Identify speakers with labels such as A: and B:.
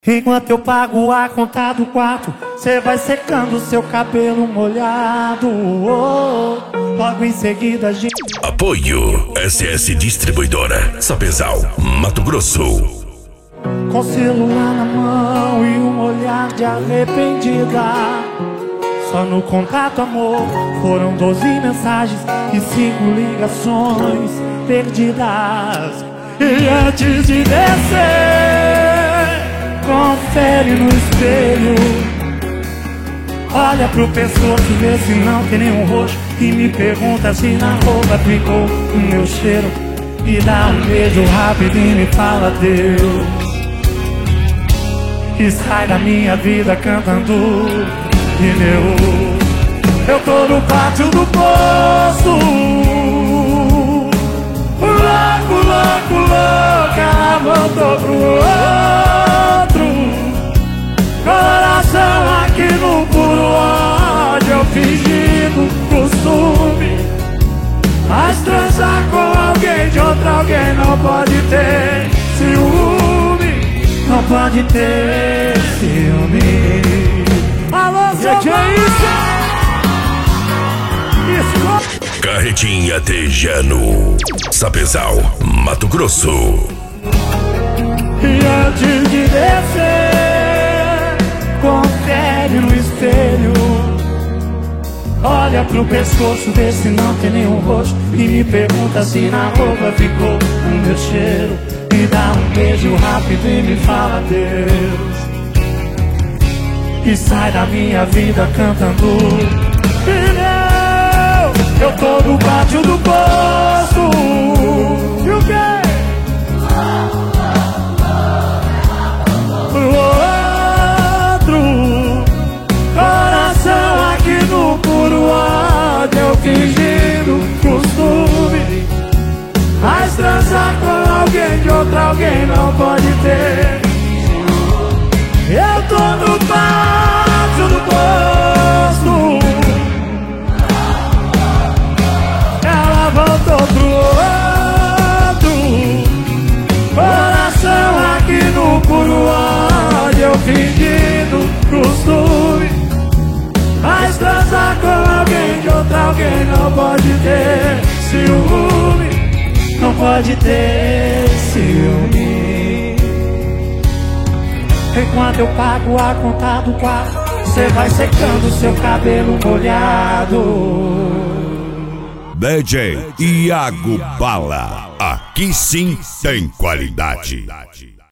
A: Enquanto eu pago a conta do quarto, cê vai secando seu cabelo molhado. Logo em seguida a gente...
B: Apoio SS Distribuidora, Sapezal, Mato Grosso.
A: Com celular na mão e um olhar de arrependida. Só no contato, amor, foram 12 mensagens e 5 ligações perdidas. E antes de descer, confere no espelho. Olha pro pescoço, vê se não tem nenhum roxo. E me pergunta se na roupa ficou o meu cheiro. E dá um beijo rápido e me fala Deus. E sai da minha vida cantando pneu. Eu tô no pátio do poço, louco, louco, louco. Ela voltou pro outro. Coração aqui no puro ódio, eu fingindo costume. Mas transar com alguém de outro alguém não pode ter ciúme. Não pode ter ciúme. Alô, Zé, que é isso?
B: Carretinha Tejano, Sapezal, Mato Grosso.
A: E antes de descer, confere no espelho. Olha pro pescoço, vê se não tem nenhum roxo. E me pergunta se na roupa ficou o meu cheiro. Me dá um beijo rápido e me fala Deus. E sai da minha vida cantando pneu. Eu tô no pátio do poço. E o quê? Pro outro. Coração aqui no puro ódio, eu fingindo costume. Mas transar com alguém de outro alguém não pode ter. Eu tô no pátio do posto. Ela voltou pro outro. Coração aqui no puro ódio, eu fingindo costume. Mas transar com alguém de outro alguém não pode ter ciúme. Não pode ter ciúme. Enquanto eu pago a conta do quarto, cê vai secando seu cabelo molhado.
B: DJ Iago Bala, aqui sim tem qualidade.